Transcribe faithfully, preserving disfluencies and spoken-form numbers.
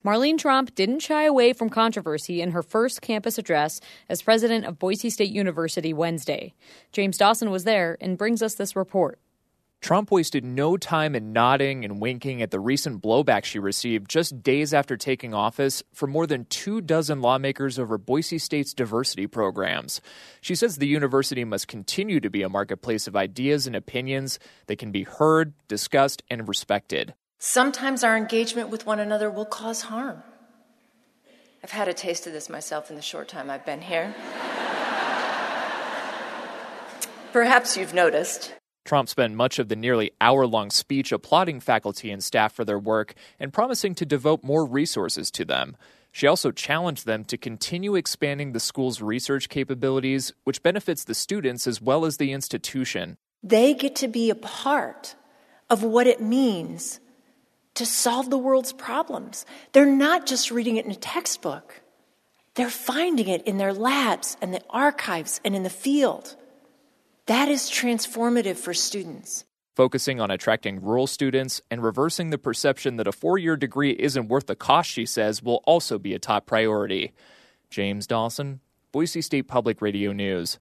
Marlene Tromp didn't shy away from controversy in her first campus address as president of Boise State University Wednesday. James Dawson was there and brings us this report. Trump wasted no time in nodding and winking at the recent blowback she received just days after taking office from more than two dozen lawmakers over Boise State's diversity programs. She says the university must continue to be a marketplace of ideas and opinions that can be heard, discussed, and respected. Sometimes our engagement with one another will cause harm. I've had a taste of this myself in the short time I've been here. Perhaps you've noticed. Trump spent much of the nearly hour-long speech applauding faculty and staff for their work and promising to devote more resources to them. She also challenged them to continue expanding the school's research capabilities, which benefits the students as well as the institution. They get to be a part of what it means to solve the world's problems. They're not just reading it in a textbook. They're finding it in their labs and the archives and in the field. That is transformative for students. Focusing on attracting rural students and reversing the perception that a four-year degree isn't worth the cost, she says, will also be a top priority. James Dawson, Boise State Public Radio News.